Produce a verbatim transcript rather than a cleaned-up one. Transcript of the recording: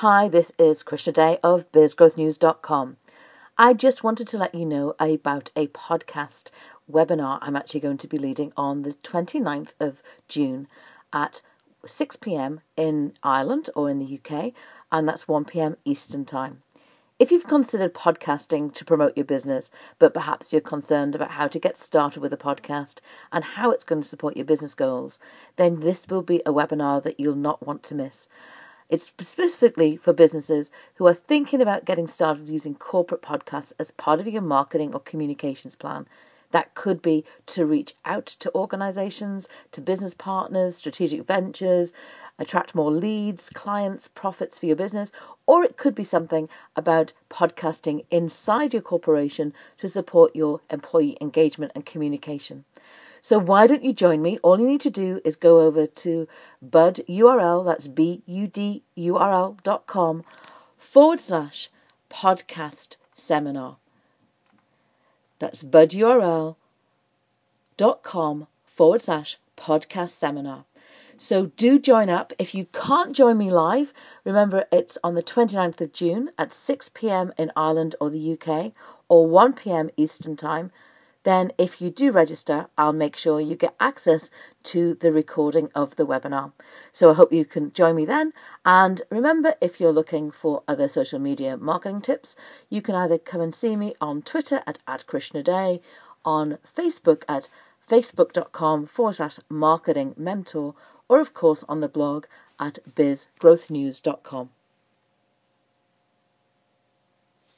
Hi, this is Krishna Day of biz growth news dot com. I just wanted to let you know about a podcast webinar I'm actually going to be leading on the twenty-ninth of June at six p.m. in Ireland or in the U K, and that's one p.m. Eastern Time. If you've considered podcasting to promote your business, but perhaps you're concerned about how to get started with a podcast and how it's going to support your business goals, then this will be a webinar that you'll not want to miss. It's specifically for businesses who are thinking about getting started using corporate podcasts as part of your marketing or communications plan. That could be to reach out to organizations, to business partners, strategic ventures, attract more leads, clients, profits for your business, or it could be something about podcasting inside your corporation to support your employee engagement and communication. So why don't you join me? All you need to do is go over to Bud U R L, that's B U D U R L dot com forward slash podcast seminar. That's Bud U R L dot com forward slash podcast seminar. So do join up. If you can't join me live, remember it's on the twenty-ninth of June at six p.m. in Ireland or the U K or one p.m. Eastern Time. Then if you do register, I'll make sure you get access to the recording of the webinar. So I hope you can join me then. And remember, if you're looking for other social media marketing tips, you can either come and see me on Twitter at, at Krishna Day, on Facebook at facebook.com forward slash marketing mentor, or of course on the blog at biz growth news dot com.